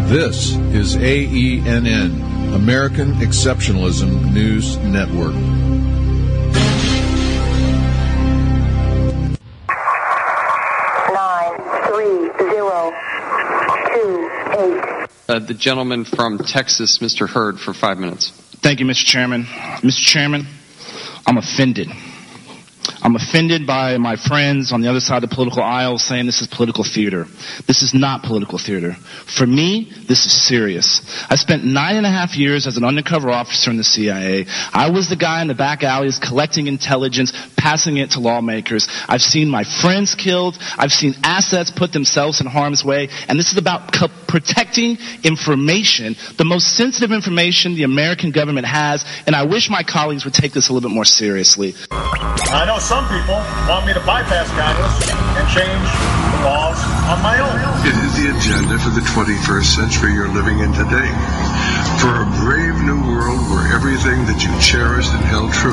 This is AENN, American Exceptionalism News Network. The gentleman from Texas, Mr. Hurd, for 5 minutes. Thank you, Mr. Chairman. Mr. Chairman, I'm offended. I'm offended by my friends on the other side of the political aisle saying this is political theater. This is not political theater. For me, this is serious. I spent 9.5 years as an undercover officer in the CIA. I was the guy in the back alleys collecting intelligence, passing it to lawmakers. I've seen my friends killed. I've seen assets put themselves in harm's way. And this is about protecting information, the most sensitive information the American government has. And I wish my colleagues would take this a little bit more seriously. I know some people want me to bypass Congress and change the laws on my own. It is the agenda for the 21st century you're living in today. For a brave new world where everything that you cherished and held true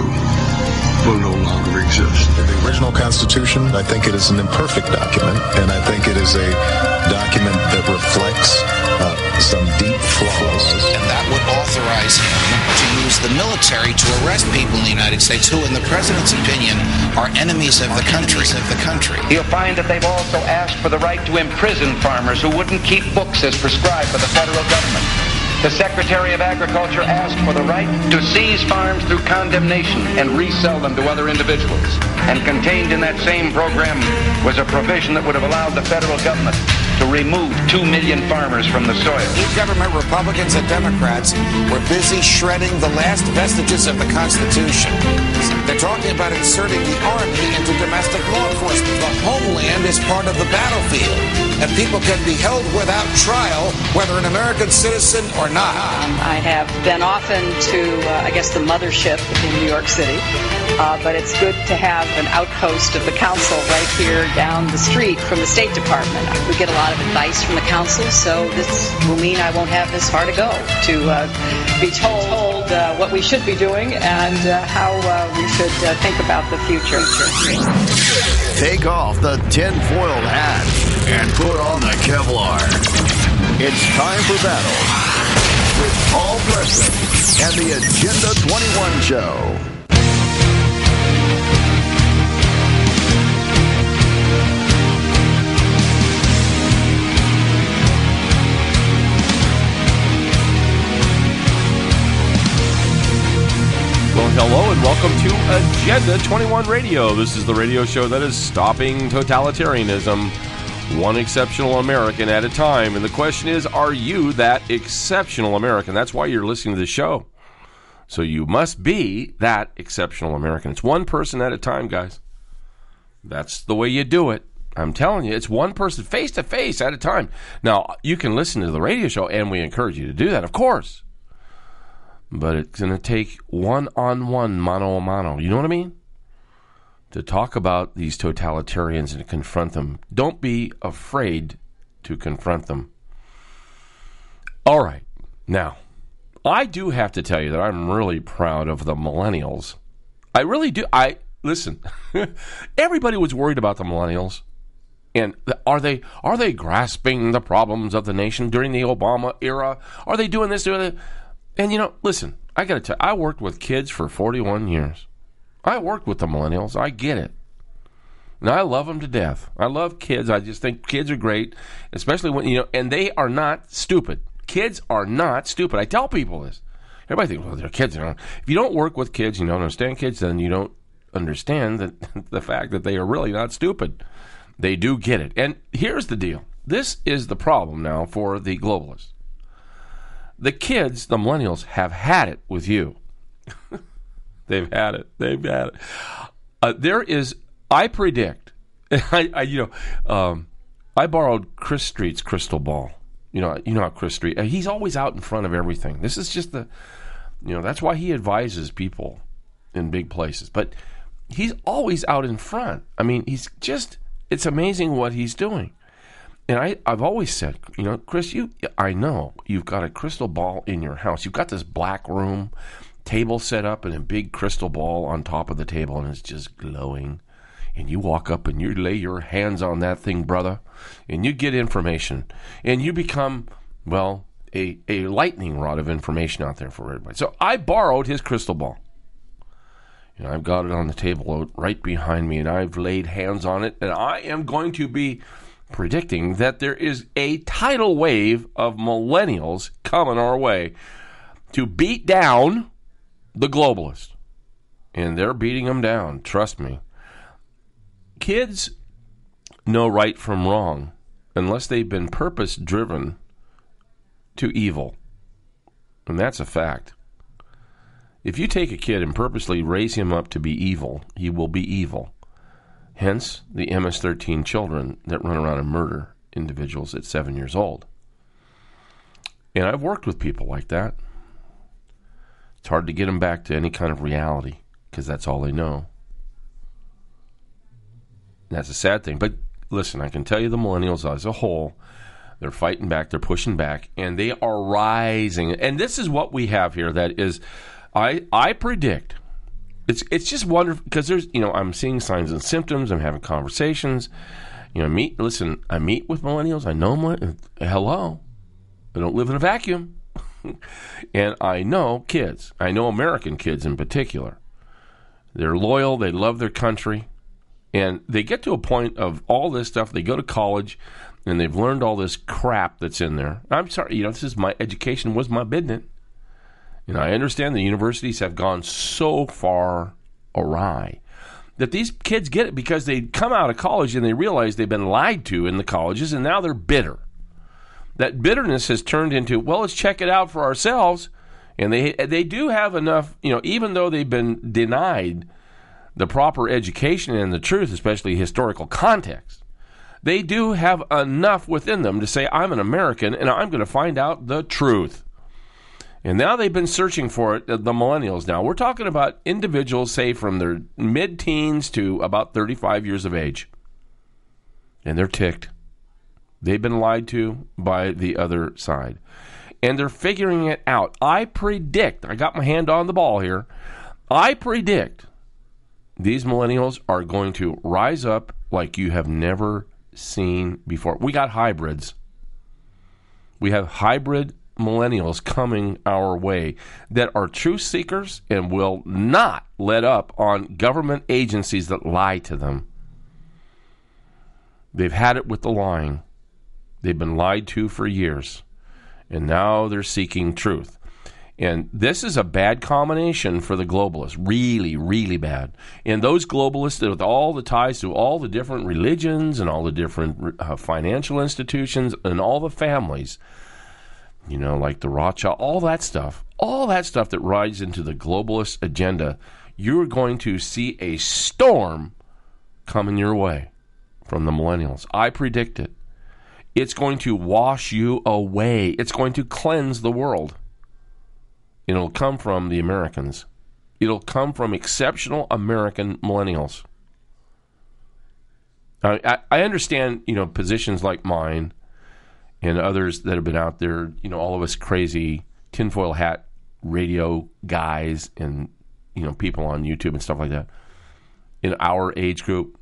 will no longer exist. The original Constitution, I think it is an imperfect document, and I think it is a document that reflects some deep flaws. And that would authorize him to use the military to arrest people in the United States who, in the president's opinion, are enemies of the country. You'll find that they've also asked for the right to imprison farmers who wouldn't keep books as prescribed by the federal government. The Secretary of Agriculture asked for the right to seize farms through condemnation and resell them to other individuals. And contained in that same program was a provision that would have allowed the federal government to remove 2 million farmers from the soil. Government Republicans and Democrats were busy shredding the last vestiges of the Constitution. They're talking about inserting the Army into domestic law enforcement. The homeland is part of the battlefield, and people can be held without trial, whether an American citizen or not. I have been often to, the mothership in New York City, but it's good to have an outpost of the council right here down the street from the State Department. We get a lot of advice from the council, so this will mean I won't have this far to go to be told what we should be doing and how we should think about the future. Take off the tin-foiled hat and put on the Kevlar. It's time for battle with Paul Preston and the Agenda 21 Show. Well, hello and welcome to Agenda 21 Radio. This is the radio show that is stopping totalitarianism, one exceptional American at a time. And the question is, are you that exceptional American? That's why you're listening to the show. So you must be that exceptional American. It's one person at a time, guys. That's the way you do it. I'm telling you, it's one person face to face at a time. Now, you can listen to the radio show, and we encourage you to do that, of course. But it's going to take one-on-one, mano-a-mano. You know what I mean? To talk about these totalitarians and to confront them. Don't be afraid to confront them. All right. Now, I do have to tell you that I'm really proud of the millennials. I really do. Listen, everybody was worried about the millennials. And are they grasping the problems of the nation during the Obama era? Are they doing this, doing that? And, listen, I got to tell you, I worked with kids for 41 years. I worked with the millennials. I get it. And I love them to death. I love kids. I just think kids are great, especially when, and they are not stupid. Kids are not stupid. I tell people this. Everybody thinks, well, they're kids. If you don't work with kids, you don't understand kids, then you don't understand the fact that they are really not stupid. They do get it. And here's the deal. This is the problem now for the globalists. The kids, the millennials, have had it with you. They've had it. I predict, I borrowed Chris Street's crystal ball. You know how Chris Street, he's always out in front of everything. This is just that's why he advises people in big places. But he's always out in front. I mean, it's amazing what he's doing. And I've always said, Chris, I know you've got a crystal ball in your house. You've got this black room table set up and a big crystal ball on top of the table, and it's just glowing. And you walk up and you lay your hands on that thing, brother, and you get information. And you become well, a lightning rod of information out there for everybody. So I borrowed his crystal ball. I've got it on the table right behind me, and I've laid hands on it, and I am going to be predicting that there is a tidal wave of millennials coming our way to beat down the globalists. And they're beating them down, trust me. Kids know right from wrong unless they've been purpose-driven to evil. And that's a fact. If you take a kid and purposely raise him up to be evil, he will be evil. Hence, the MS-13 children that run around and murder individuals at 7 years old. And I've worked with people like that. It's hard to get them back to any kind of reality because that's all they know. That's a sad thing. But listen, I can tell you the millennials as a whole, they're fighting back, they're pushing back, and they are rising. And this is what we have here that is, I predict, it's just wonderful because there's, I'm seeing signs and symptoms, I'm having conversations. I meet with millennials, I know them, hello, I don't live in a vacuum. And I know kids, I know American kids in particular. They're loyal, they love their country, and they get to a point of all this stuff, they go to college, and they've learned all this crap that's in there. I'm sorry, this is my education was my business. I understand the universities have gone so far awry that these kids get it because they come out of college and they realize they've been lied to in the colleges, and now they're bitter. That bitterness has turned into, well, let's check it out for ourselves. And they do have enough, even though they've been denied the proper education and the truth, especially historical context, they do have enough within them to say, I'm an American and I'm going to find out the truth. And now they've been searching for it, the millennials now. We're talking about individuals, say, from their mid-teens to about 35 years of age. And they're ticked. They've been lied to by the other side. And they're figuring it out. I predict, I got my hand on the ball here, I predict these millennials are going to rise up like you have never seen before. We got hybrids. We have hybrid millennials coming our way that are truth seekers and will not let up on government agencies that lie to them. They've had it with the lying. They've been lied to for years, and now they're seeking truth. And this is a bad combination for the globalists, really, really bad. And those globalists with all the ties to all the different religions and all the different financial institutions and all the families, like the Rothschild, all that stuff that rides into the globalist agenda, you're going to see a storm coming your way from the millennials. I predict it. It's going to wash you away. It's going to cleanse the world. It'll come from the Americans. It'll come from exceptional American millennials. I understand, positions like mine and others that have been out there, all of us crazy tinfoil hat radio guys and, people on YouTube and stuff like that. In our age group,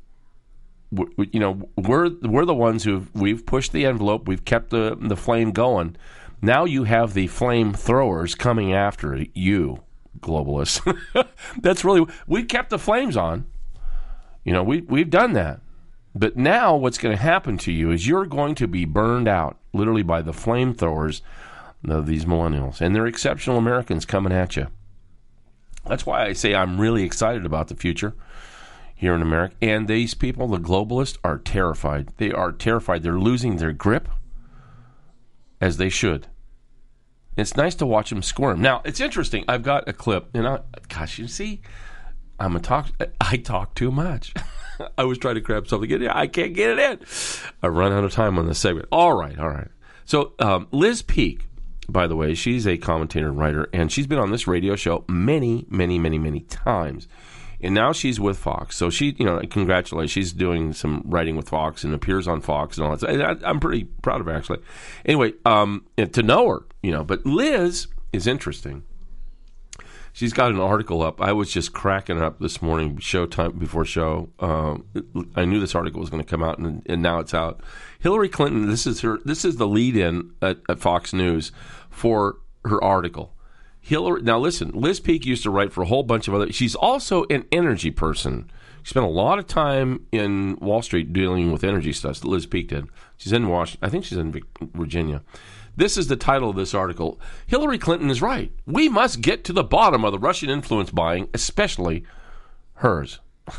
we're the ones we've pushed the envelope. We've kept the flame going. Now you have the flamethrowers coming after you, globalists. That's really, we kept the flames on. We've done that. But now what's going to happen to you is you're going to be burned out, literally by the flamethrowers of these millennials. And they're exceptional Americans coming at you. That's why I say I'm really excited about the future here in America. And these people, the globalists, are terrified. They are terrified. They're losing their grip, as they should. It's nice to watch them squirm. Now, it's interesting. I've got a clip, and you see, I talk too much. I was trying to grab something in. I can't get it in. I run out of time on this segment. All right. So, Liz Peek, by the way, she's a commentator and writer, and she's been on this radio show many, many, many, many times. And now she's with Fox. So she, congratulations. She's doing some writing with Fox and appears on Fox and all that. I'm pretty proud of her, actually. Anyway, to know her, but Liz is interesting. She's got an article up. I was just cracking up this morning, before show. I knew this article was going to come out, and now it's out. Hillary Clinton. This is the lead-in at Fox News for her article. Hillary. Now listen, Liz Peek used to write for a whole bunch of other. She's also an energy person. She spent a lot of time in Wall Street dealing with energy stuff. Liz Peek did. She's in Washington. I think she's in Virginia. This is the title of this article. Hillary Clinton is right. We must get to the bottom of the Russian influence buying, especially hers.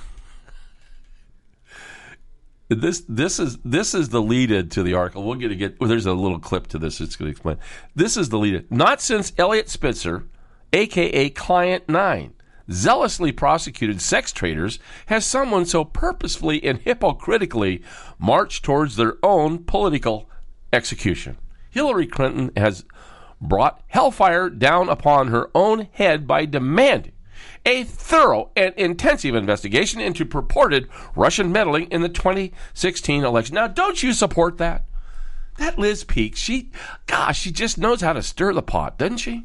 This is the lead-in to the article. We're going to get. Well, there's a little clip to this. It's going to explain. This is the lead-in. Not since Elliot Spitzer, a.k.a. Client 9, zealously prosecuted sex traders has someone so purposefully and hypocritically marched towards their own political execution. Hillary Clinton has brought hellfire down upon her own head by demanding a thorough and intensive investigation into purported Russian meddling in the 2016 election. Now, don't you support that? That Liz Peek, she just knows how to stir the pot, doesn't she?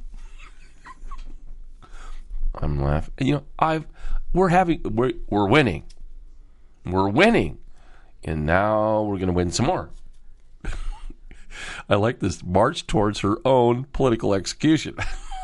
I'm laughing. You know, we're winning. We're winning. And now we're going to win some more. I like this march towards her own political execution.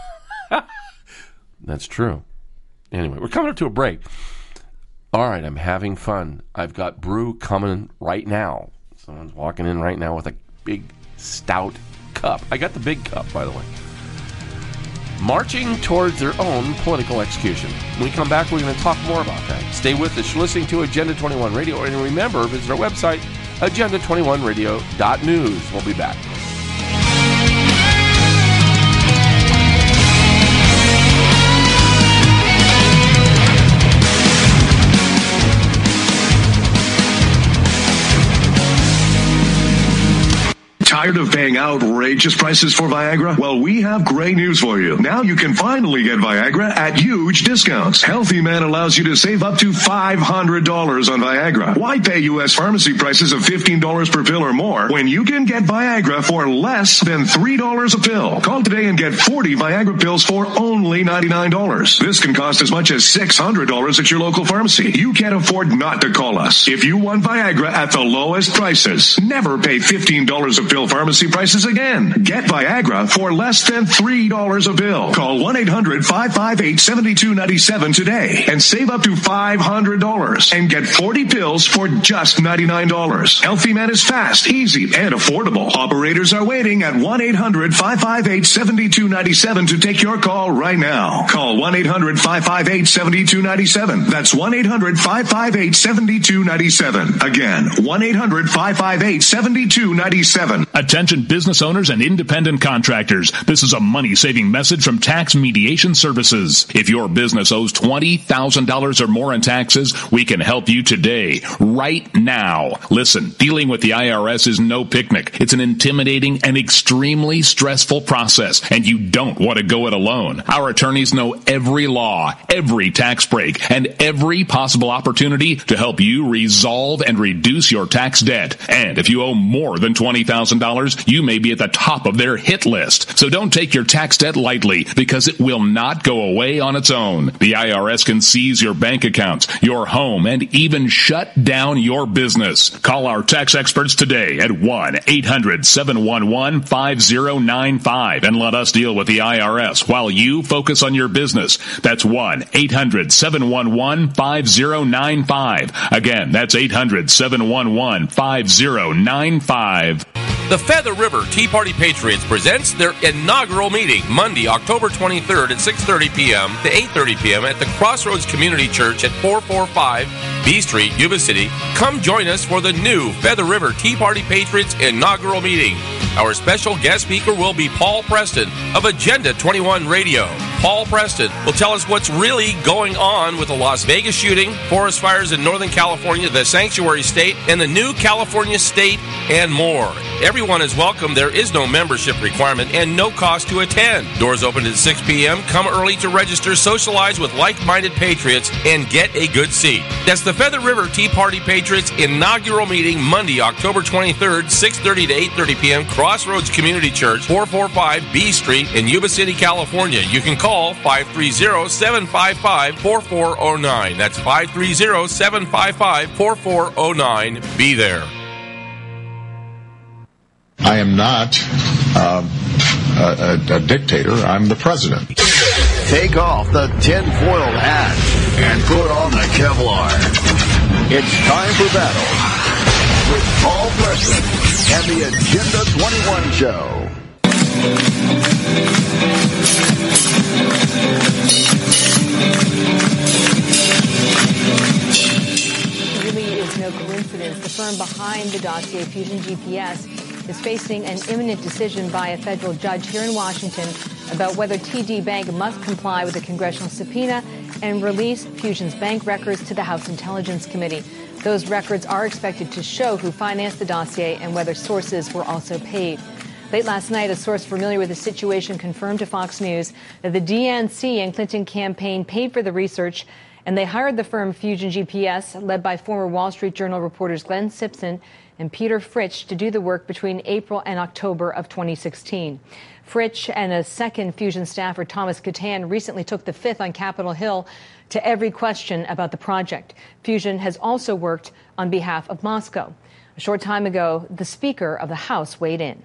That's true. Anyway, we're coming up to a break. All right, I'm having fun. I've got brew coming right now. Someone's walking in right now with a big, stout cup. I got the big cup, by the way. Marching towards their own political execution. When we come back, we're going to talk more about that. Stay with us. You're listening to Agenda 21 Radio. And remember, visit our website, agenda21radio.news. We'll be back. Tired of paying outrageous prices for Viagra? Well, we have great news for you. Now you can finally get Viagra at huge discounts. Healthy Man allows you to save up to $500 on Viagra. Why pay U.S. pharmacy prices of $15 per pill or more when you can get Viagra for less than $3 a pill? Call today and get 40 Viagra pills for only $99. This can cost as much as $600 at your local pharmacy. You can't afford not to call us. If you want Viagra at the lowest prices, never pay $15 a pill pharmacy prices again. Get Viagra for less than $3 a pill. Call 1-800-558-7297 today and save up to $500 and get 40 pills for just $99. Healthy Man is fast, easy, and affordable. Operators are waiting at 1-800-558-7297 to take your call right now. Call 1-800-558-7297. That's 1-800-558-7297. Again, 1-800-558-7297. Attention business owners and independent contractors. This is a money-saving message from Tax Mediation Services. If your business owes $20,000 or more in taxes, we can help you today, right now. Listen, dealing with the IRS is no picnic. It's an intimidating and extremely stressful process, and you don't want to go it alone. Our attorneys know every law, every tax break, and every possible opportunity to help you resolve and reduce your tax debt. And if you owe more than $20,000, you may be at the top of their hit list. So don't take your tax debt lightly, because it will not go away on its own. The IRS can seize your bank accounts, your home, and even shut down your business. Call our tax experts today at 1-800-711-5095 and let us deal with the IRS while you focus on your business. That's 1-800-711-5095. Again, that's 800-711-5095. The Feather River Tea Party Patriots presents their inaugural meeting Monday, October 23rd at 6:30 p.m. to 8:30 p.m. at the Crossroads Community Church at 445 B Street, Yuba City. Come join us for the new Feather River Tea Party Patriots inaugural meeting. Our special guest speaker will be Paul Preston of Agenda 21 Radio. Paul Preston will tell us what's really going on with the Las Vegas shooting, forest fires in Northern California, the Sanctuary State, and the new California State, and more. Everyone is welcome. There is no membership requirement and no cost to attend. Doors open at 6 p.m. Come early to register, socialize with like-minded patriots, and get a good seat. That's the Feather River Tea Party Patriots inaugural meeting Monday, October 23rd, 6:30 to 8:30 p.m. Crossroads Community Church, 445 B Street in Yuba City, California. You can call Call 530-755-4409. That's 530-755-4409. Be there. I am not a dictator. I'm the president. Take off the tinfoil hat and put on the Kevlar. It's time for battle with Paul Preston and the Agenda 21 Show. It really is no coincidence. The firm behind the dossier, Fusion GPS, is facing an imminent decision by a federal judge here in Washington about whether TD Bank must comply with a congressional subpoena and release Fusion's bank records to the House Intelligence Committee. Those records are expected to show who financed the dossier and whether sources were also paid. Late last night, a source familiar with the situation confirmed to Fox News that the DNC and Clinton campaign paid for the research, and they hired the firm Fusion GPS, led by former Wall Street Journal reporters Glenn Simpson and Peter Fritsch, to do the work between April and October of 2016. Fritsch and a second Fusion staffer, Thomas Catan, recently took the fifth on Capitol Hill to every question about the project. Fusion has also worked on behalf of Moscow. A short time ago, the Speaker of the House weighed in.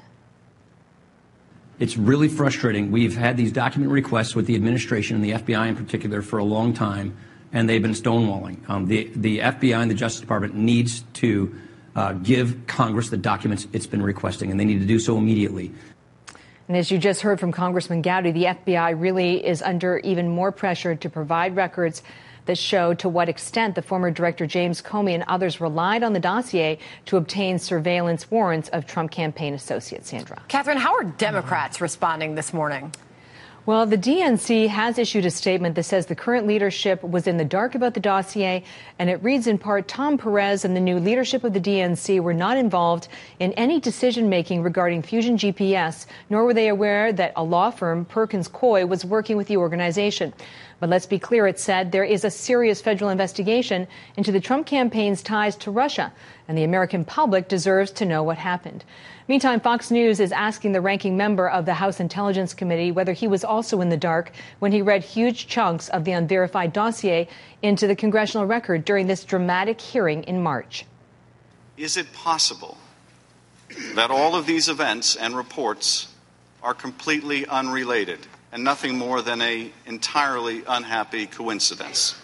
It's really frustrating. We've had these document requests with the administration and the FBI in particular for a long time, and they've been stonewalling. The FBI and the Justice Department needs to give Congress the documents it's been requesting, and they need to do so immediately. And as you just heard from Congressman Gowdy, the FBI really is under even more pressure to provide records that show to what extent the former director James Comey and others relied on the dossier to obtain surveillance warrants of Trump campaign associates. Sandra. Catherine, how are Democrats responding this morning? Well, the DNC has issued a statement that says the current leadership was in the dark about the dossier, and it reads in part, Tom Perez and the new leadership of the DNC were not involved in any decision-making regarding Fusion GPS, nor were they aware that a law firm, Perkins Coie, was working with the organization. But let's be clear, it said there is a serious federal investigation into the Trump campaign's ties to Russia, and the American public deserves to know what happened. Meantime, Fox News is asking the ranking member of the House Intelligence Committee whether he was also in the dark when he read huge chunks of the unverified dossier into the congressional record during this dramatic hearing in March. Is it possible that all of these events and reports are completely unrelated and nothing more than an entirely unhappy coincidence?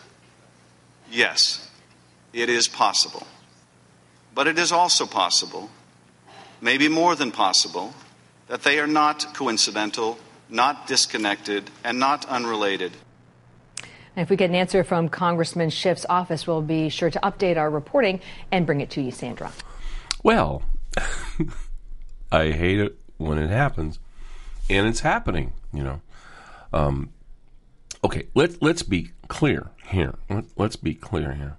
Yes, it is possible. But it is also possible, maybe more than possible, that they are not coincidental, not disconnected, and not unrelated. And if we get an answer from Congressman Schiff's office, we'll be sure to update our reporting and bring it to you, Sandra. Well, I hate it when it happens, and it's happening, you know. Okay, let's be clear here. Let's be clear here.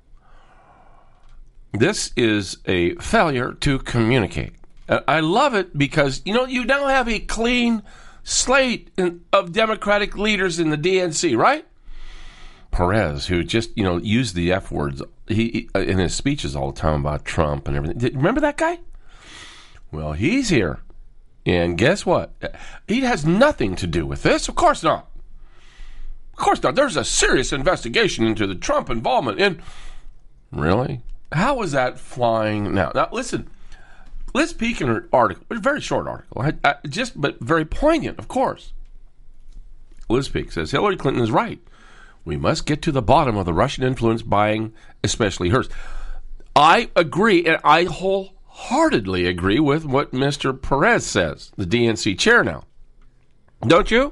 This is a failure to communicate. I love it because, you know, you now have a clean slate of Democratic leaders in the DNC, right? Perez, who just, you know, used the F words he in his speeches all the time about Trump and everything. Remember that guy? Well, he's here. And guess what? He has nothing to do with this. Of course not. Of course not. There's a serious investigation into the Trump involvement in... Really? How is that flying now? Now, listen. Let's peek in her article. A very short article. But very poignant, of course. Liz Peek says, Hillary Clinton is right. We must get to the bottom of the Russian influence buying, especially hers. I agree, and I wholeheartedly agree with what Mr. Perez says, the DNC chair now. Don't you?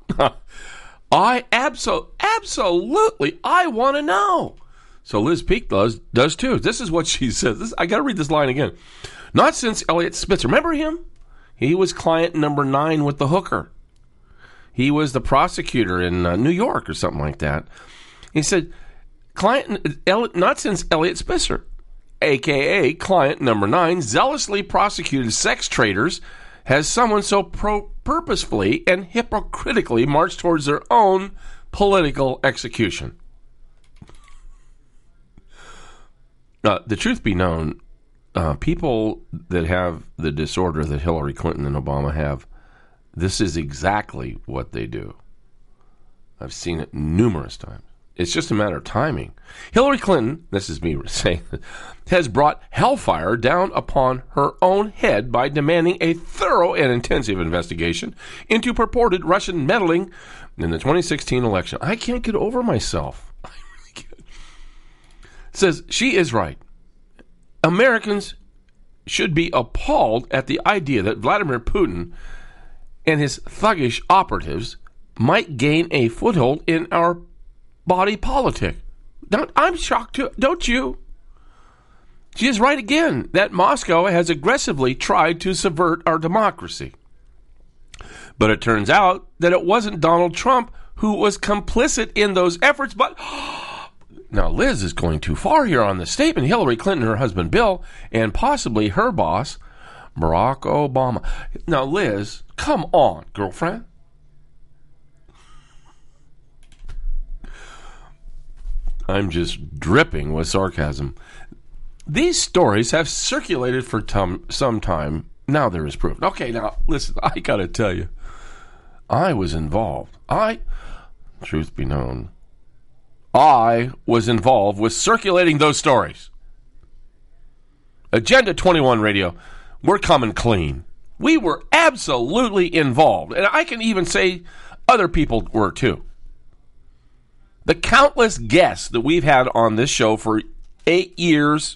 I absolutely, I want to know. So Liz Peek does too. This is what she says. I got to read this line again. Not since Elliot Spitzer. Remember him? He was client number 9 with the hooker. He was the prosecutor in New York or something like that. He said, not since Elliot Spitzer, a.k.a. client number 9, zealously prosecuted sex traders, has someone so purposefully and hypocritically marched towards their own political execution. The truth be known, people that have the disorder that Hillary Clinton and Obama have, this is exactly what they do. I've seen it numerous times. It's just a matter of timing. Hillary Clinton, this is me saying, has brought hellfire down upon her own head by demanding a thorough and intensive investigation into purported Russian meddling in the 2016 election. I can't get over myself. I really can't. Says she is right. Americans should be appalled at the idea that Vladimir Putin and his thuggish operatives might gain a foothold in our body politic. Now, I'm shocked too, don't you? She is right again that Moscow has aggressively tried to subvert our democracy. But it turns out that it wasn't Donald Trump who was complicit in those efforts, but now Liz is going too far here on this statement. Hillary Clinton, her husband Bill, and possibly her boss, Barack Obama. Now, Liz, come on, girlfriend. I'm just dripping with sarcasm. These stories have circulated for some time. Now there is proof. Okay, now, listen, I got to tell you, I was involved. Truth be known, I was involved with circulating those stories. Agenda 21 Radio, we're coming clean. We were absolutely involved. And I can even say other people were too. The countless guests that we've had on this show for 8 years,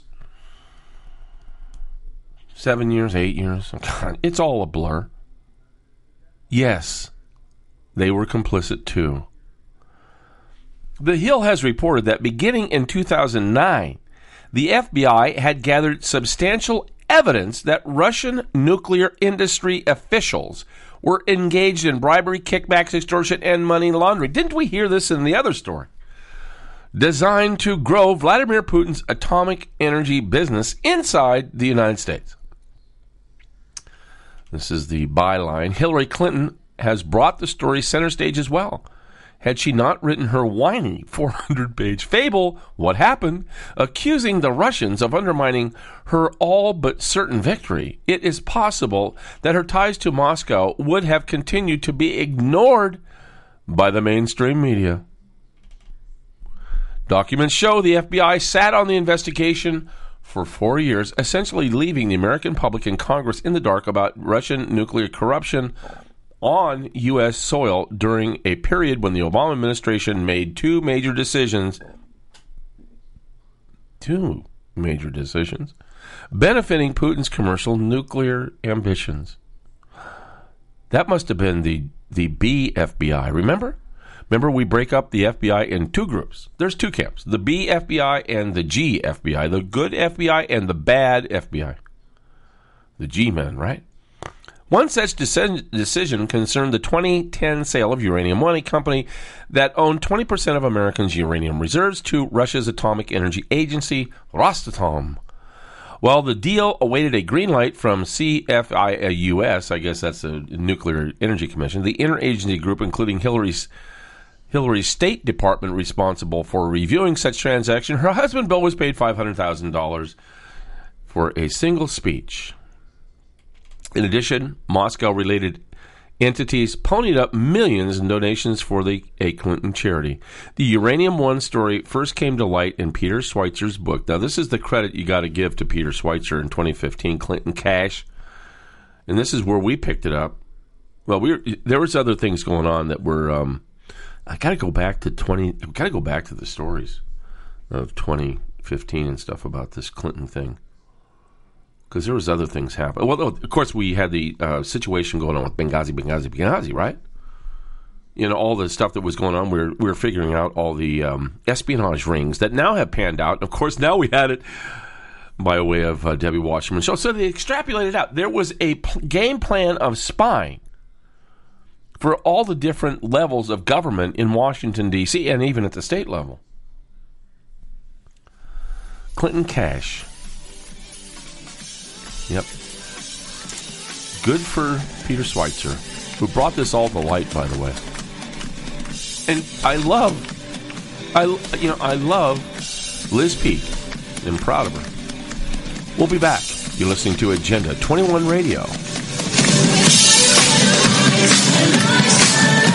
7 years, 8 years, God, it's all a blur. Yes, they were complicit too. The Hill has reported that beginning in 2009, the FBI had gathered substantial evidence that Russian nuclear industry officials were engaged in bribery, kickbacks, extortion, and money laundering. Didn't we hear this in the other story? Designed to grow Vladimir Putin's atomic energy business inside the United States. This is the byline. Hillary Clinton has brought the story center stage as well. Had she not written her whiny 400-page fable, What Happened, accusing the Russians of undermining her all but certain victory, it is possible that her ties to Moscow would have continued to be ignored by the mainstream media. Documents show the FBI sat on the investigation for 4 years, essentially leaving the American public and Congress in the dark about Russian nuclear corruption on U.S. soil during a period when the Obama administration made two major decisions, benefiting Putin's commercial nuclear ambitions. That must have been the B FBI, remember? Remember, we break up the FBI in two groups. There's two camps, the B FBI and the G FBI, the good FBI and the bad FBI. The G-men, right? One such decision concerned the 2010 sale of Uranium One, a company that owned 20% of Americans' uranium reserves, to Russia's Atomic Energy Agency, Rosatom. While the deal awaited a green light from CFIUS, I guess that's the Nuclear Energy Commission, the interagency group including Hillary's State Department responsible for reviewing such transaction, her husband Bill was paid $500,000 for a single speech. In addition, Moscow-related entities ponied up millions in donations for a Clinton charity. The Uranium One story first came to light in Peter Schweizer's book. Now, this is the credit you got to give to Peter Schweizer in 2015, Clinton Cash. And this is where we picked it up. Well, there was other things going on that were. I got to go back to the stories of 2015 and stuff about this Clinton thing. Because there was other things happening. Well, of course, we had the situation going on with Benghazi, right? You know, all the stuff that was going on. We were figuring out all the espionage rings that now have panned out. Of course, now we had it by way of Debbie Wasserman's show. So they extrapolated out. There was a game plan of spying for all the different levels of government in Washington, D.C., and even at the state level. Clinton Cash. Yep. Good for Peter Schweizer, who brought this all to light, by the way. And I love Liz Peek. I'm proud of her. We'll be back. You're listening to Agenda 21 Radio.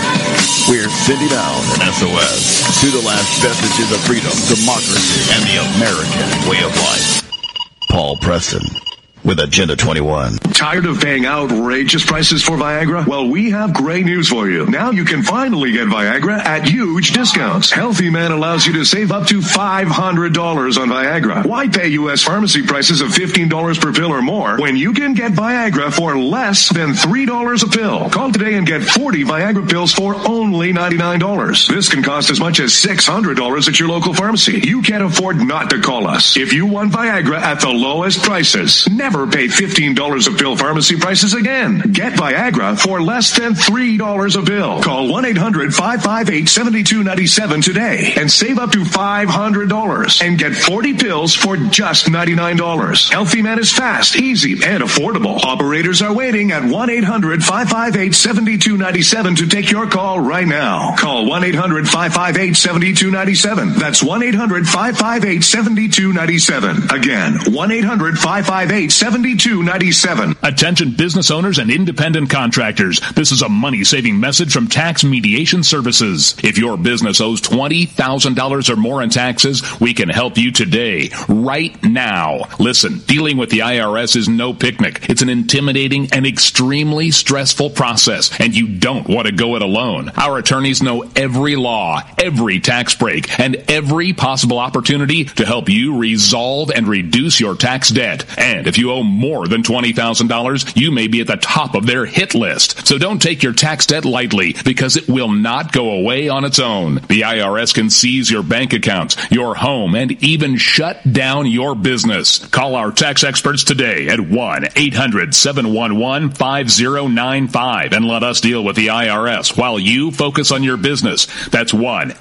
We're sending out an SOS to the last vestiges of freedom, democracy, and the American way of life. Paul Preston with Agenda 21. Tired of paying outrageous prices for Viagra? Well, we have great news for you. Now you can finally get Viagra at huge discounts. Healthy Man allows you to save up to $500 on Viagra. Why pay U.S. pharmacy prices of $15 per pill or more when you can get Viagra for less than $3 a pill? Call today and get 40 Viagra pills for only $99. This can cost as much as $600 at your local pharmacy. You can't afford not to call us. If you want Viagra at the lowest prices, never pay $15 a pill pharmacy prices again. Get Viagra for less than $3 a pill. Call 1-800-558-7297 today and save up to $500 and get 40 pills for just $99. Healthy Man is fast, easy, and affordable. Operators are waiting at 1-800-558-7297 to take your call right now. Call 1-800-558-7297. That's 1-800-558-7297. Again, 1-800-558-7297. Attention business owners and independent contractors. This is a money-saving message from Tax Mediation Services. If your business owes $20,000 or more in taxes, we can help you today, right now. Listen, dealing with the IRS is no picnic. It's an intimidating and extremely stressful process, and you don't want to go it alone. Our attorneys know every law, every tax break, and every possible opportunity to help you resolve and reduce your tax debt. And if you owe more than $20,000, you may be at the top of their hit list. So don't take your tax debt lightly, because it will not go away on its own. The IRS can seize your bank accounts, your home, and even shut down your business. Call our tax experts today at 1-800-711-5095 and let us deal with the IRS while you focus on your business. That's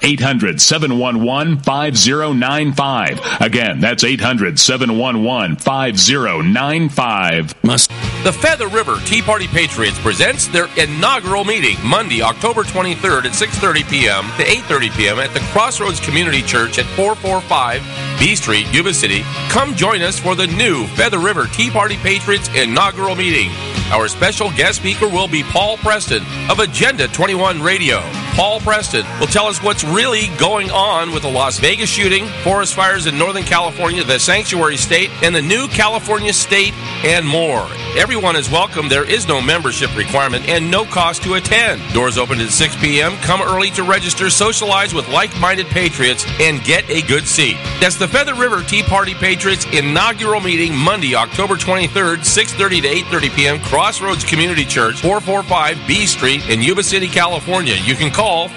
1-800-711-5095. Again, that's 800-711-5095. The Feather River Tea Party Patriots presents their inaugural meeting Monday, October 23rd at 6:30 p.m. to 8:30 p.m. at the Crossroads Community Church at 445 B Street, Yuba City. Come join us for the new Feather River Tea Party Patriots inaugural meeting. Our special guest speaker will be Paul Preston of Agenda 21 Radio. Paul Preston will tell us what's really going on with the Las Vegas shooting, forest fires in Northern California, the Sanctuary State, and the new California State, and more. Everyone is welcome. There is no membership requirement and no cost to attend. Doors open at 6 p.m. Come early to register, socialize with like-minded patriots, and get a good seat. That's the Feather River Tea Party Patriots inaugural meeting Monday, October 23rd, 6:30 to 8:30 p.m. Crossroads Community Church, 445 B Street in Yuba City, California. You can call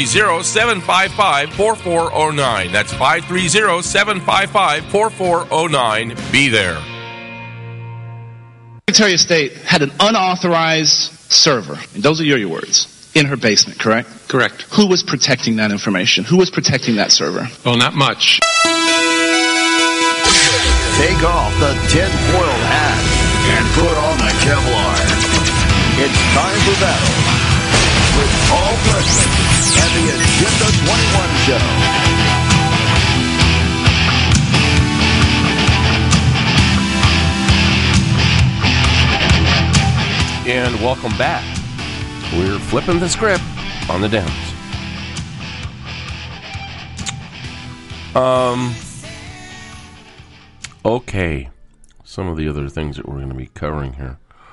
530-755-4409. That's 530-755-4409. Be there. Secretary of State had an unauthorized server, and those are your words, in her basement, correct? Correct. Who was protecting that information? Who was protecting that server? Well, not much. Take off the tinfoil hat and put on the Kevlar. It's time for battle with Paul Preston and the Agenda 21 Show. And welcome back. We're flipping the script on the Dems. Okay. Some of the other things that we're going to be covering here.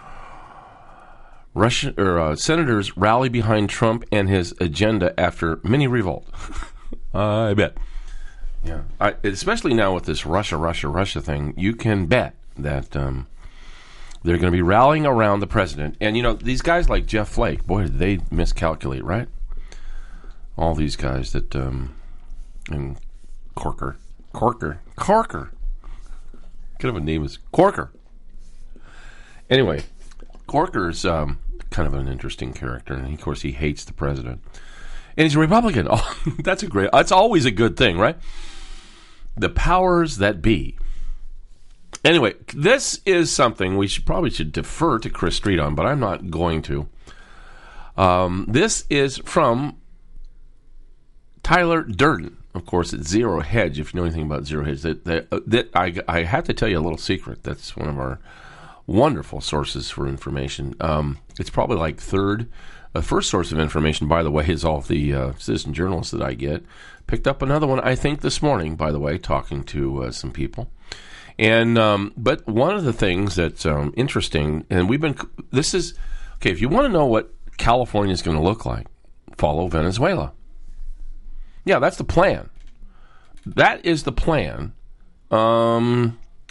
Senators rally behind Trump and his agenda after mini revolt. I bet. Yeah. Especially now with this Russia thing, you can bet that they're going to be rallying around the president. And, you know, these guys like Jeff Flake, boy, did they miscalculate, right? All these guys that, and Corker. Kind of a name is Corker. Anyway, Corker's kind of an interesting character, and of course he hates the president. And he's a Republican. Oh, that's always a good thing, right? The powers that be. Anyway, this is something we probably should defer to Chris Street on, but I'm not going to. This is from Tyler Durden. Of course, it's Zero Hedge, if you know anything about Zero Hedge. I have to tell you a little secret. That's one of our wonderful sources for information. It's probably like third. The first source of information, by the way, is all the citizen journalists that I get. Picked up another one, I think, this morning, by the way, talking to some people. And but one of the things that's interesting, and this is, okay, if you want to know what California is going to look like, follow Venezuela. Yeah, that's the plan. That is the plan, to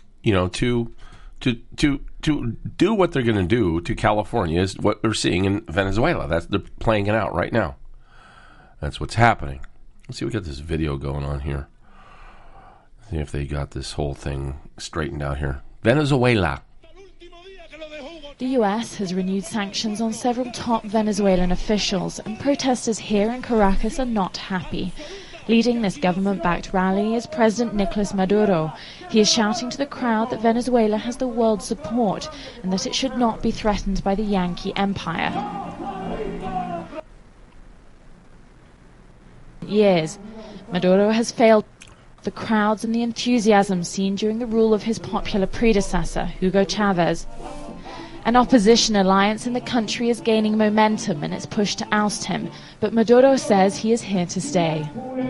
do what they're going to do to California is what they're seeing in Venezuela. They're playing it out right now. That's what's happening. Let's see, we got this video going on here. See if they got this whole thing straightened out here. Venezuela. The U.S. has renewed sanctions on several top Venezuelan officials, and protesters here in Caracas are not happy. Leading this government-backed rally is President Nicolas Maduro. He is shouting to the crowd that Venezuela has the world's support and that it should not be threatened by the Yankee empire. Years, Maduro has failed the crowds and the enthusiasm seen during the rule of his popular predecessor, Hugo Chavez. An opposition alliance in the country is gaining momentum in its push to oust him, but Maduro says he is here to stay.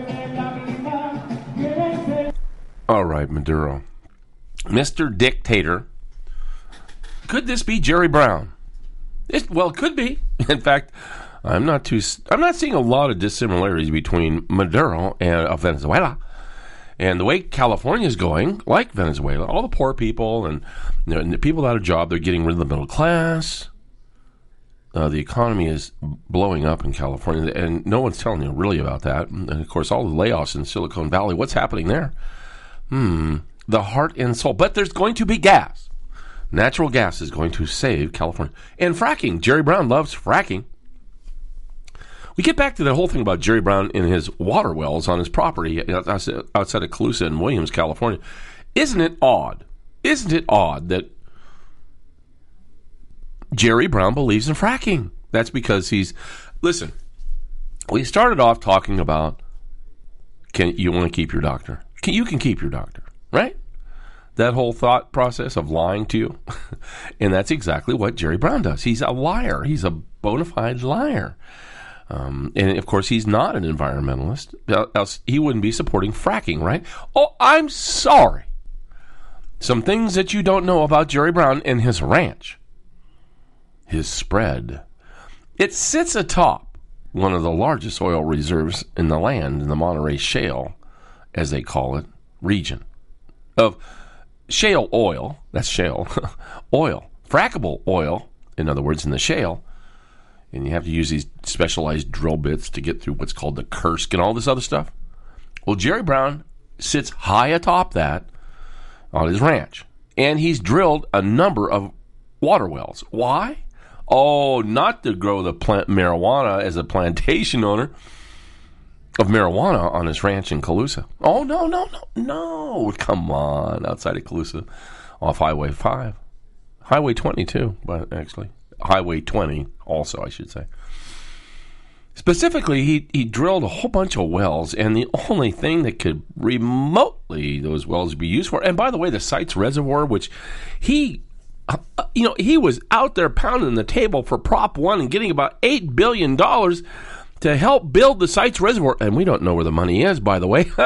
All right, Maduro. Mr. Dictator. Could this be Jerry Brown? It could be. In fact, I'm not seeing a lot of dissimilarities between Maduro and Venezuela and the way California is going, like Venezuela. All the poor people and the people without a job, they're getting rid of the middle class. The economy is blowing up in California, and no one's telling you really about that. And, of course, all the layoffs in Silicon Valley, what's happening there? The heart and soul. But there's going to be gas. Natural gas is going to save California. And fracking. Jerry Brown loves fracking. We get back to the whole thing about Jerry Brown and his water wells on his property outside of Colusa in Williams, California. Isn't it odd? Isn't it odd that Jerry Brown believes in fracking? That's because listen, we started off talking about you want to keep your doctor. You can keep your doctor, right? That whole thought process of lying to you. And that's exactly what Jerry Brown does. He's a liar. He's a bona fide liar. And, of course, he's not an environmentalist. Else he wouldn't be supporting fracking, right? Oh, I'm sorry. Some things that you don't know about Jerry Brown and his ranch. His spread. It sits atop one of the largest oil reserves in the land, in the Monterey Shale, as they call it, region. Of shale oil, that's shale, oil, frackable oil, in other words, in the shale. And you have to use these specialized drill bits to get through what's called the Kursk and all this other stuff. Well, Jerry Brown sits high atop that on his ranch. And he's drilled a number of water wells. Why? Oh, not to grow the plant marijuana as a plantation owner of marijuana on his ranch in Colusa. Oh, no. Come on. Outside of Colusa, off Highway 5. Highway 22, but actually. Highway 20 also, I should say. Specifically, he drilled a whole bunch of wells, and the only thing that could remotely those wells be used for, and by the way, the Sites Reservoir, which he was out there pounding the table for Prop 1 and getting about $8 billion to help build the Sites Reservoir, and we don't know where the money is, by the way.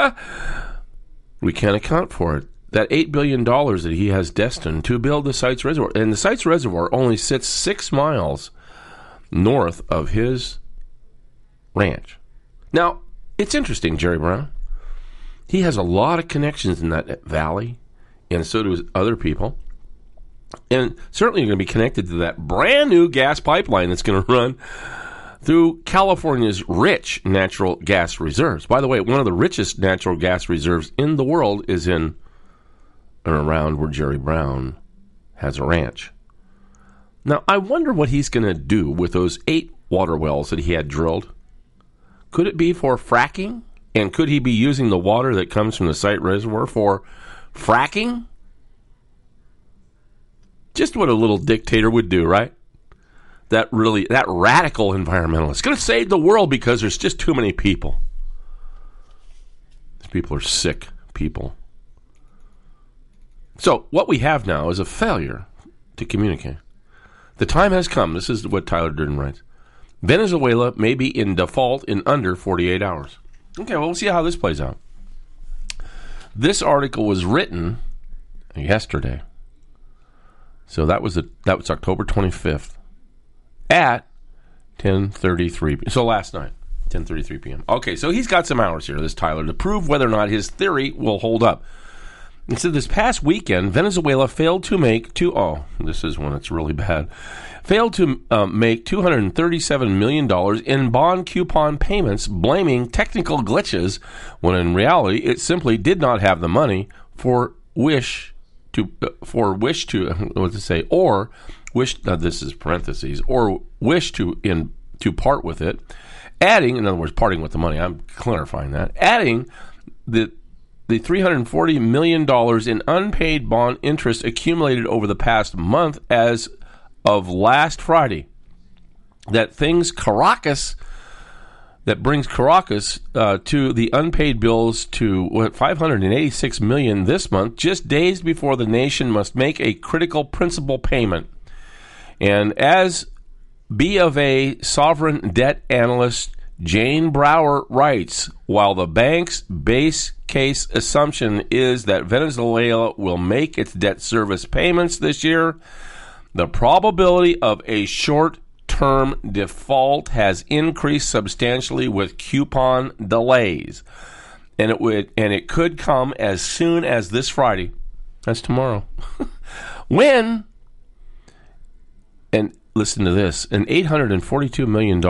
We can't account for it. That $8 billion that he has destined to build the Sites Reservoir. And the Sites Reservoir only sits 6 miles north of his ranch. Now, it's interesting, Jerry Brown. He has a lot of connections in that valley, and so do other people. And certainly going to be connected to that brand new gas pipeline that's going to run through California's rich natural gas reserves. By the way, one of the richest natural gas reserves in the world is in and around where Jerry Brown has a ranch. Now, I wonder what he's going to do with those 8 water wells that he had drilled. Could it be for fracking? And could he be using the water that comes from the Site Reservoir for fracking? Just what a little dictator would do, right? That radical environmentalist. It's going to save the world because there's just too many people. These people are sick people. So what we have now is a failure to communicate. The time has come. This is what Tyler Durden writes. Venezuela may be in default in under 48 hours. Okay, well, we'll see how this plays out. This article was written yesterday. So that was October 25th at 10:33. So last night, 10:33 p.m. Okay, so he's got some hours here, this Tyler, to prove whether or not his theory will hold up. He said this past weekend, Venezuela failed to make this is when it's really bad. Failed to make $237 million in bond coupon payments, blaming technical glitches, when in reality it simply did not have the money this is parentheses, or wish to part with it, adding, in other words, parting with the money, I'm clarifying that, adding the $340 million in unpaid bond interest accumulated over the past month as of last Friday. That brings Caracas to the unpaid bills to $586 million this month, just days before the nation must make a critical principal payment. And as B of A sovereign debt analyst Jane Brower writes, while the bank's base case assumption is that Venezuela will make its debt service payments this year, the probability of a short-term default has increased substantially with coupon delays, and it could come as soon as this Friday. That's tomorrow. And listen to this, an $842 million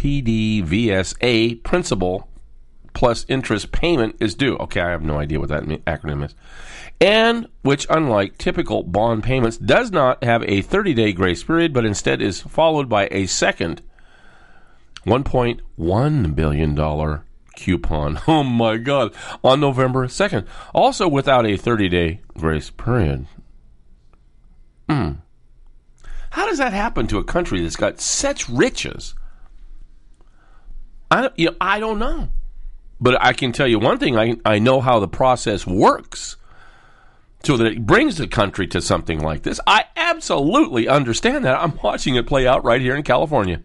PDVSA principal plus interest payment is due. Okay, I have no idea what that acronym is. And which, unlike typical bond payments, does not have a 30-day grace period, but instead is followed by a second $1.1 billion coupon. Oh, my God. On November 2nd. Also without a 30-day grace period. How does that happen to a country that's got such riches? I don't know. But I can tell you one thing. I know how the process works so that it brings the country to something like this. I absolutely understand that. I'm watching it play out right here in California.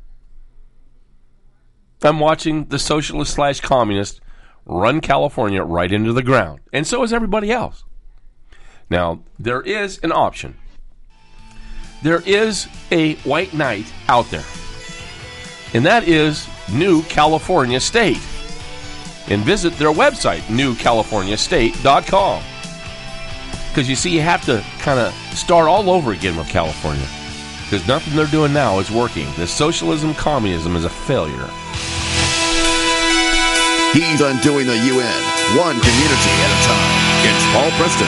I'm watching the socialist/communist run California right into the ground. And so is everybody else. Now, there is an option. There is a white knight out there, and that is New California State. And visit their website, newcaliforniastate.com. Because you see, you have to kind of start all over again with California, because nothing they're doing now is working. The socialism, communism is a failure. He's undoing the UN, one community at a time. It's Paul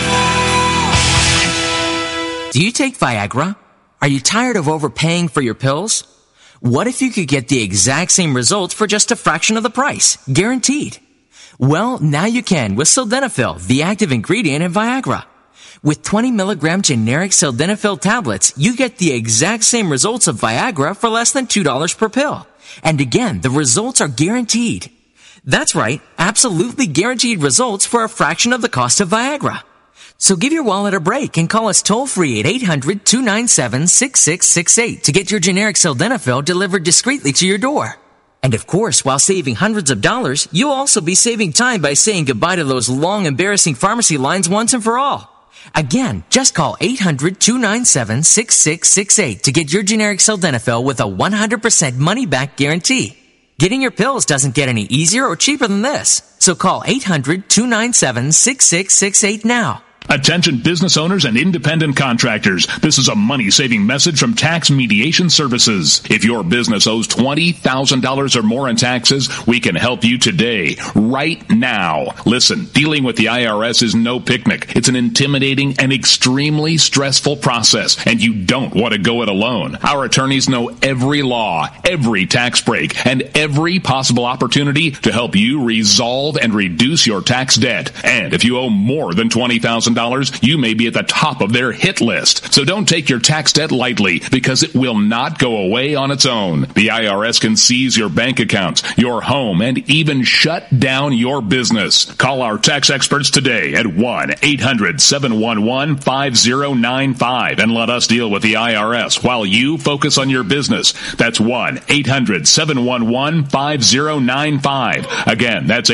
Preston. Do you take Viagra? Are you tired of overpaying for your pills? What if you could get the exact same results for just a fraction of the price? Guaranteed. Well, now you can with Sildenafil, the active ingredient in Viagra. With 20 milligram generic Sildenafil tablets, you get the exact same results of Viagra for less than $2 per pill. And again, the results are guaranteed. That's right, absolutely guaranteed results for a fraction of the cost of Viagra. So give your wallet a break and call us toll-free at 800-297-6668 to get your generic Sildenafil delivered discreetly to your door. And of course, while saving hundreds of dollars, you'll also be saving time by saying goodbye to those long, embarrassing pharmacy lines once and for all. Again, just call 800-297-6668 to get your generic Sildenafil with a 100% money-back guarantee. Getting your pills doesn't get any easier or cheaper than this. So call 800-297-6668 now. Attention business owners and independent contractors. This is a money-saving message from Tax Mediation Services. If your business owes $20,000 or more in taxes, we can help you today, right now. Listen, dealing with the IRS is no picnic. It's an intimidating and extremely stressful process, and you don't want to go it alone. Our attorneys know every law, every tax break, and every possible opportunity to help you resolve and reduce your tax debt. And if you owe more than $20,000, $20,000, you may be at the top of their hit list. So don't take your tax debt lightly, because it will not go away on its own. The IRS can seize your bank accounts, your home, and even shut down your business. Call our tax experts today at 1-800-711-5095 and let us deal with the IRS while you focus on your business. That's 1-800-711-5095. Again, that's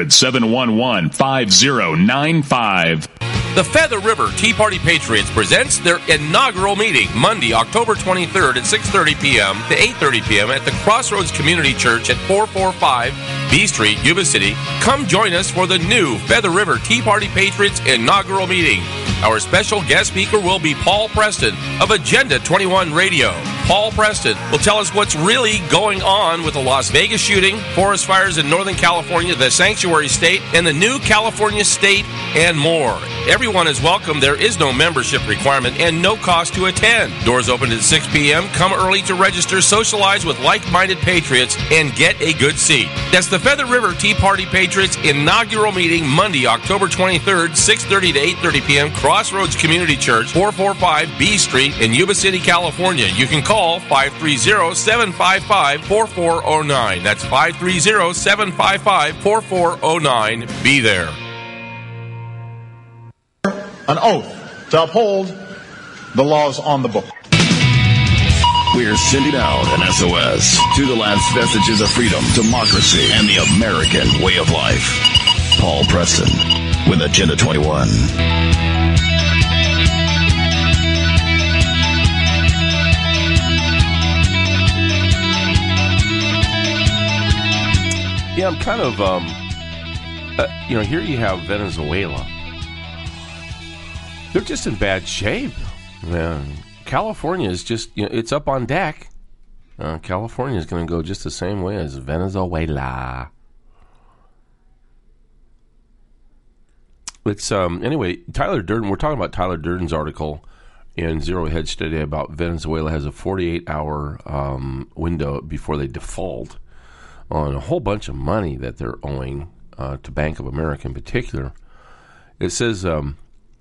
800-711-5095. The Feather River Tea Party Patriots presents their inaugural meeting Monday, October 23rd at 6:30 p.m. to 8:30 p.m. at the Crossroads Community Church at 445 B Street, Yuba City. Come join us for the new Feather River Tea Party Patriots inaugural meeting. Our special guest speaker will be Paul Preston of Agenda 21 Radio. Paul Preston will tell us what's really going on with the Las Vegas shooting, forest fires in Northern California, the Sanctuary State, and the new California State, and more. Everyone is welcome. There is no membership requirement and no cost to attend. Doors open at 6 p.m. Come early to register, socialize with like-minded patriots, and get a good seat. That's the Feather River Tea Party Patriots inaugural meeting Monday, October 23rd, 6:30 to 8:30 p.m. Crossroads Community Church, 445 B Street in Yuba City, California. You can call 530-755-4409. That's 530-755-4409. Be there. An oath to uphold the laws on the book. We're sending out an SOS to the last vestiges of freedom, democracy, and the American way of life. Paul Preston with Agenda 21. Yeah, I'm kind of, here you have Venezuela. They're just in bad shape. Man, California is just, it's up on deck. California is going to go just the same way as Venezuela. It's, anyway, Tyler Durden, we're talking about Tyler Durden's article in Zero Hedge today about Venezuela has a 48-hour window before they default on a whole bunch of money that they're owing to Bank of America in particular. It says they're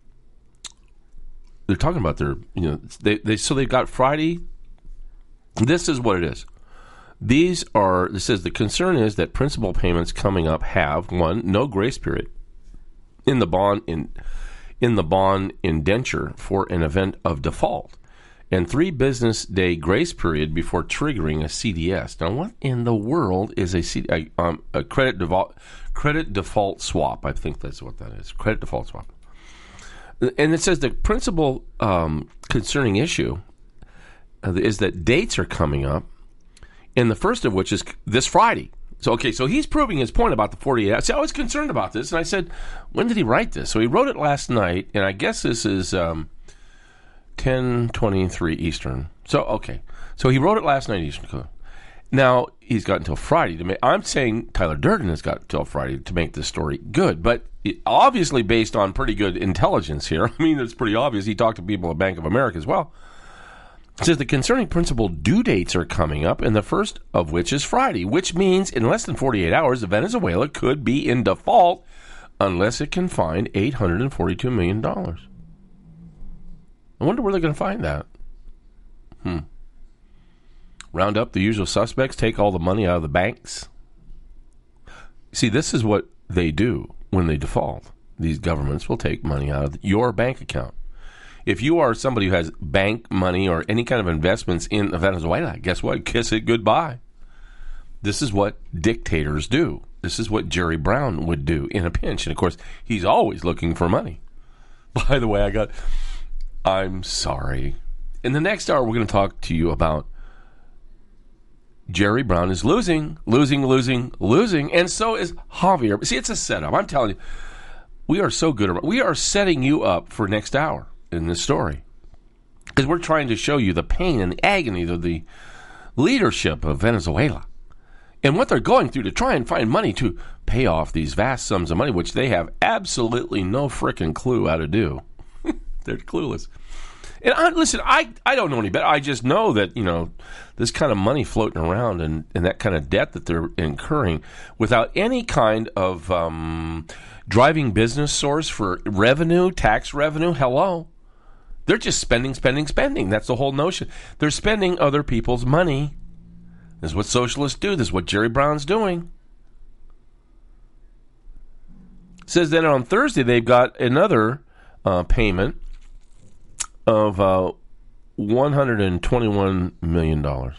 talking about their, so they've got Friday. This is what it is. This says the concern is that principal payments coming up have, one, no grace period in the bond indenture for an event of default, and 3 business day grace period before triggering a CDS. Now, what in the world is a credit default swap? I think that's what that is. Credit default swap. And it says the principal concerning issue is that dates are coming up, and the first of which is this Friday. So he's proving his point about the 48 hours. See, I was concerned about this, and I said, when did he write this? So he wrote it last night, and I guess this is 10:23 Eastern. So he wrote it last night Eastern. Now, he's got until Friday to make... I'm saying Tyler Durden has got until Friday to make this story good, but obviously based on pretty good intelligence here. I mean, it's pretty obvious. He talked to people at Bank of America as well. It says the concerning principal due dates are coming up, and the first of which is Friday, which means in less than 48 hours, Venezuela could be in default unless it can find $842 million. I wonder where they're going to find that. Round up the usual suspects, take all the money out of the banks. See, this is what they do when they default. These governments will take money out of your bank account. If you are somebody who has bank money or any kind of investments in Venezuela, guess what? Kiss it goodbye. This is what dictators do. This is what Jerry Brown would do in a pinch. And, of course, he's always looking for money. By the way, I'm sorry. In the next hour, we're going to talk to you about Jerry Brown is losing, and so is Javier. See, it's a setup. I'm telling you, we are so good. We are setting you up for next hour in this story, because we're trying to show you the pain and the agony of the leadership of Venezuela and what they're going through to try and find money to pay off these vast sums of money, which they have absolutely no frickin' clue how to do. They're clueless. And I don't know any better. I just know that, this kind of money floating around and that kind of debt that they're incurring without any kind of driving business source for revenue, tax revenue, hello. They're just spending. That's the whole notion. They're spending other people's money. This is what socialists do. This is what Jerry Brown's doing. It says that on Thursday they've got another payment of $121 million. No,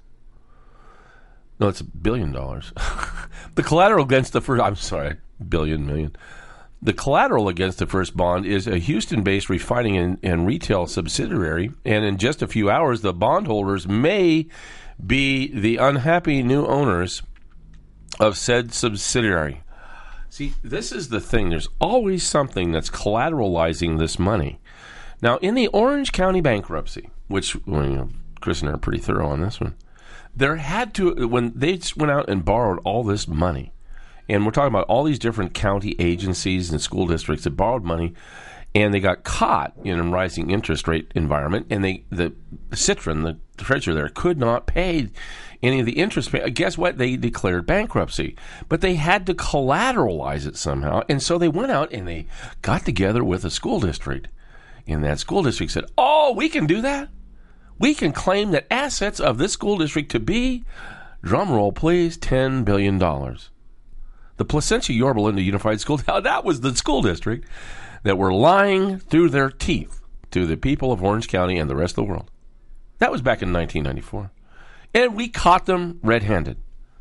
it's $1 billion. The collateral against the first... I'm sorry, million. The collateral against the first bond is a Houston-based refining and retail subsidiary, and in just a few hours, the bondholders may be the unhappy new owners of said subsidiary. See, this is the thing. There's always something that's collateralizing this money. Now, in the Orange County bankruptcy, which Chris and I are pretty thorough on this one, there had to, when they went out and borrowed all this money, and we're talking about all these different county agencies and school districts that borrowed money, and they got caught in a rising interest rate environment, and the Citron, the treasurer there, could not pay any of the interest. Guess what? They declared bankruptcy. But they had to collateralize it somehow, and so they went out and they got together with a school district. And that school district said, oh, we can do that. We can claim that assets of this school district to be, drum roll please, $10 billion. The Placentia Yorba Linda Unified School, that was the school district that were lying through their teeth to the people of Orange County and the rest of the world. That was back in 1994. And we caught them red-handed,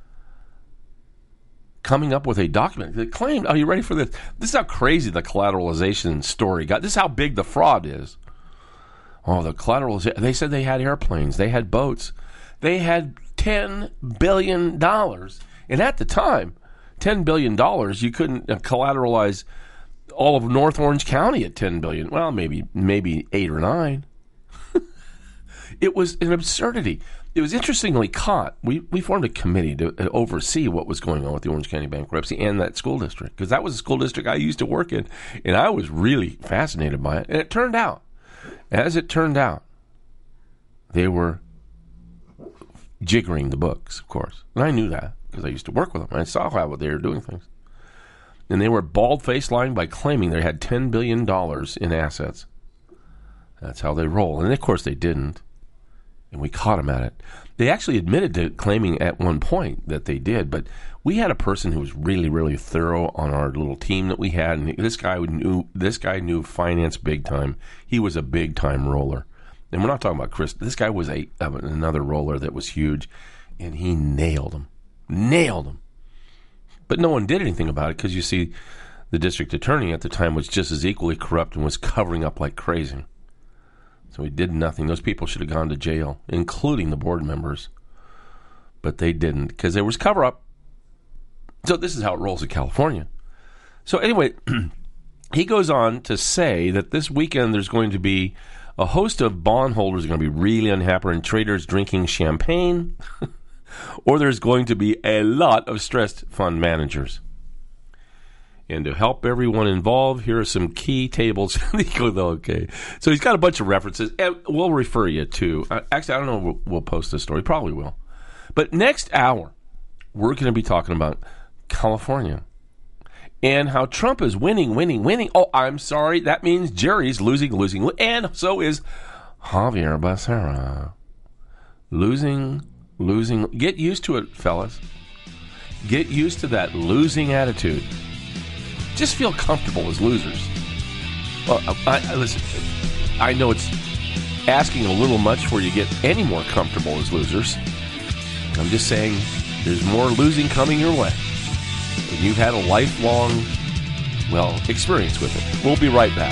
coming up with a document that claimed, are you ready for this? This is how crazy the collateralization story got. This is how big the fraud is. Oh, the collateralization. They said they had airplanes. They had boats. They had $10 billion. And at the time, $10 billion, you couldn't collateralize all of North Orange County at $10 billion. Well, maybe 8 or 9. It was an absurdity. It was interestingly caught. We formed a committee to oversee what was going on with the Orange County bankruptcy and that school district, because that was a school district I used to work in, and I was really fascinated by it. And it turned out, they were jiggering the books, of course. And I knew that because I used to work with them. I saw how they were doing things. And they were bald-faced lying by claiming they had $10 billion in assets. That's how they roll. And, of course, they didn't. And we caught them at it. They actually admitted to claiming at one point that they did, but we had a person who was really, really thorough on our little team that we had, and this guy knew finance big time. He was a big time roller, and we're not talking about Chris. This guy was another roller that was huge, and he nailed him. But no one did anything about it because you see, the district attorney at the time was just as equally corrupt and was covering up like crazy. So he did nothing. Those people should have gone to jail, including the board members. But they didn't, because there was cover-up. So this is how it rolls in California. So anyway, he goes on to say that this weekend there's going to be a host of bondholders going to be really unhappy and traders drinking champagne, or there's going to be a lot of stressed fund managers. And to help everyone involved, here are some key tables. Okay. So he's got a bunch of references. And we'll refer you to. Actually, I don't know if we'll post this story. Probably will. But next hour, we're going to be talking about California and how Trump is winning. Oh, I'm sorry. That means Jerry's losing. And so is Javier Becerra. Losing. Get used to it, fellas. Get used to that losing attitude. Just feel comfortable as losers. Well, listen, I know it's asking a little much for you to get any more comfortable as losers. I'm just saying there's more losing coming your way. And you've had a lifelong, experience with it. We'll be right back.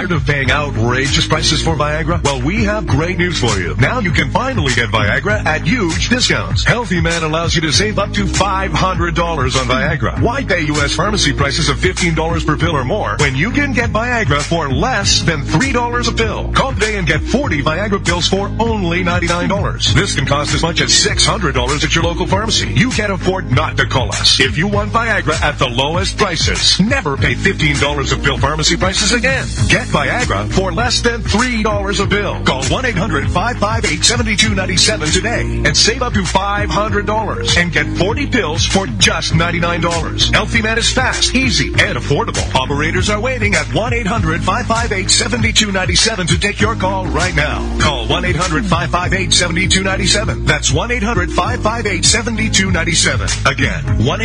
Tired of paying outrageous prices for Viagra? Well, we have great news for you. Now you can finally get Viagra at huge discounts. Healthy Man allows you to save up to $500 on Viagra. Why pay U.S. pharmacy prices of $15 per pill or more when you can get Viagra for less than $3 a pill? Call today and get 40 Viagra pills for only $99. This can cost as much as $600 at your local pharmacy. You can't afford not to call us. If you want Viagra at the lowest prices, never pay $15 a pill pharmacy prices again. Get Viagra for less than $3 a pill. Call 1-800-558-7297 today and save up to $500 and get 40 pills for just $99. Healthy Man is fast, easy, and affordable. Operators are waiting at 1-800-558-7297 to take your call right now. Call 1-800-558-7297. That's 1-800-558-7297. Again,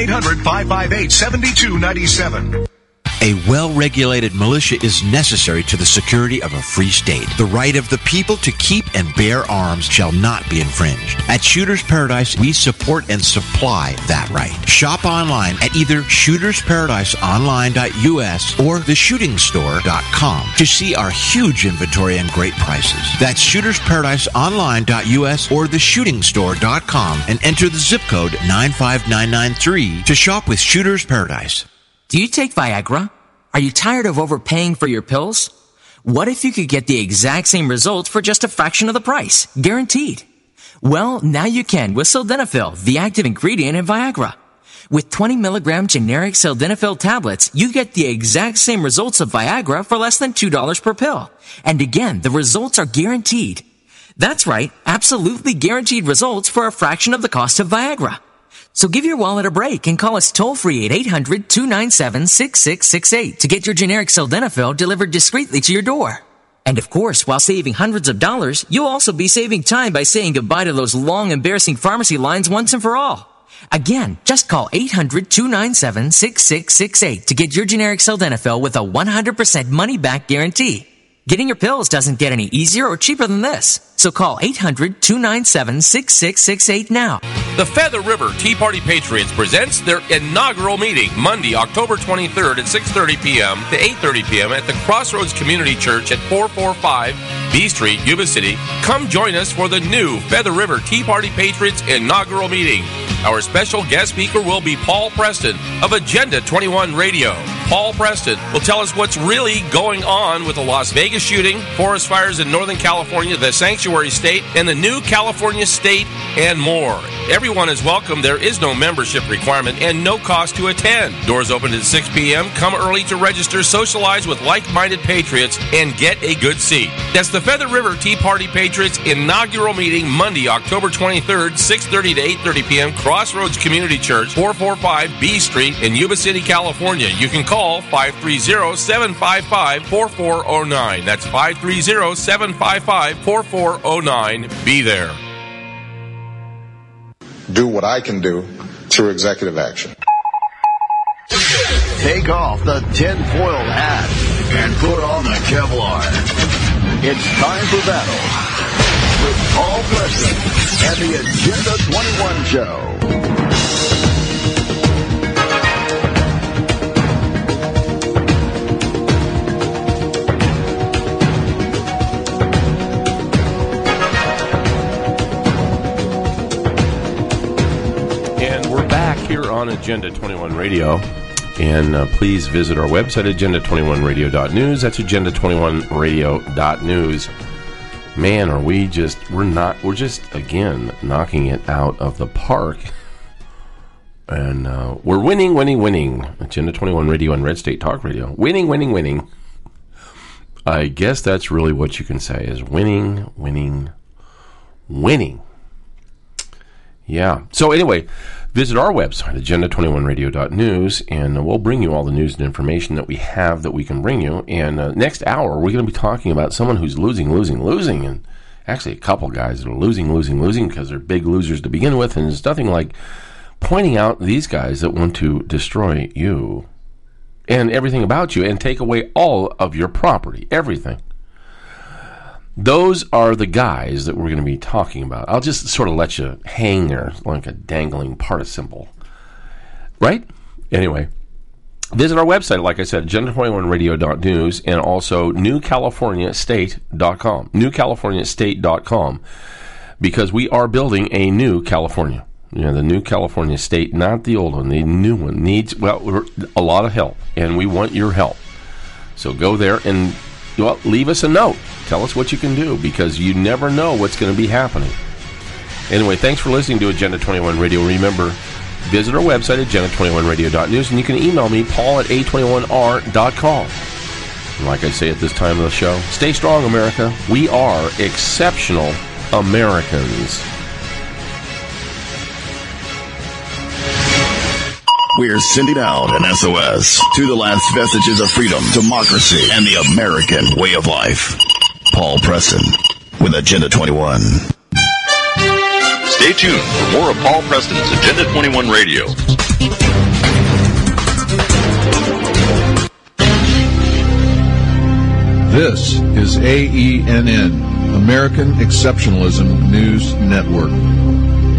1-800-558-7297. A well-regulated militia is necessary to the security of a free state. The right of the people to keep and bear arms shall not be infringed. At Shooters Paradise, we support and supply that right. Shop online at either shootersparadiseonline.us or theshootingstore.com to see our huge inventory and great prices. That's shootersparadiseonline.us or theshootingstore.com and enter the zip code 95993 to shop with Shooters Paradise. Do you take Viagra? Are you tired of overpaying for your pills? What if you could get the exact same results for just a fraction of the price? Guaranteed. Well, now you can with Sildenafil, the active ingredient in Viagra. With 20 milligram generic Sildenafil tablets, you get the exact same results of Viagra for less than $2 per pill. And again, the results are guaranteed. That's right, absolutely guaranteed results for a fraction of the cost of Viagra. So give your wallet a break and call us toll-free at 800-297-6668 to get your generic Sildenafil delivered discreetly to your door. And of course, while saving hundreds of dollars, you'll also be saving time by saying goodbye to those long, embarrassing pharmacy lines once and for all. Again, just call 800-297-6668 to get your generic Sildenafil with a 100% money-back guarantee. Getting your pills doesn't get any easier or cheaper than this. So call 800-297-6668 now. The Feather River Tea Party Patriots presents their inaugural meeting Monday, October 23rd at 6:30 p.m. to 8:30 p.m. at the Crossroads Community Church at 445 B Street, Yuba City. Come join us for the new Feather River Tea Party Patriots inaugural meeting. Our special guest speaker will be Paul Preston of Agenda 21 Radio. Paul Preston will tell us what's really going on with the Las Vegas shooting, forest fires in Northern California, the Sanctuary State, and the new California State, and more. Everyone is welcome. There is no membership requirement and no cost to attend. Doors open at 6 p.m. Come early to register, socialize with like-minded patriots, and get a good seat. That's the Feather River Tea Party Patriots inaugural meeting Monday, October 23rd, 6:30 to 8:30 p.m. Crossroads Community Church, 445 B Street in Yuba City, California. You can call 530-755-4409. That's 530-755-4409. Be there. Do what I can do through executive action. Take off the tinfoil hat and put on the Kevlar. It's time for battle with Paul Preston and the Agenda 21 Show. Here on Agenda 21 Radio, and please visit our website, agenda21radio.news. That's agenda21radio.news. Man, we're just again knocking it out of the park, and we're winning. Agenda 21 Radio and Red State Talk Radio, winning. I guess that's really what you can say is winning. Yeah. So anyway, visit our website, agenda21radio.news, and we'll bring you all the news and information that we have that we can bring you. And next hour, we're going to be talking about someone who's losing, and actually a couple guys that are losing because they're big losers to begin with, and there's nothing like pointing out these guys that want to destroy you and everything about you and take away all of your property, everything. Those are the guys that we're going to be talking about. I'll just sort of let you hang there like a dangling participle. Right? Anyway, Visit our website, like I said, agenda21radio.news, and also newcaliforniastate.com. Newcaliforniastate.com. Because we are building a new California. The new California state, not the old one. The new one needs, well, a lot of help, and we want your help. So go there and, well, leave us a note. Tell us what you can do, because you never know what's going to be happening. Anyway, thanks for listening to Agenda 21 Radio. Remember, visit our website at agenda21radio.news, and you can email me, paul@a21r.com. And like I say at this time of the show, stay strong, America. We are exceptional Americans. We're sending out an SOS to the last vestiges of freedom, democracy, and the American way of life. Paul Preston with Agenda 21. Stay tuned for more of Paul Preston's Agenda 21 Radio. This is AENN, American Exceptionalism News Network.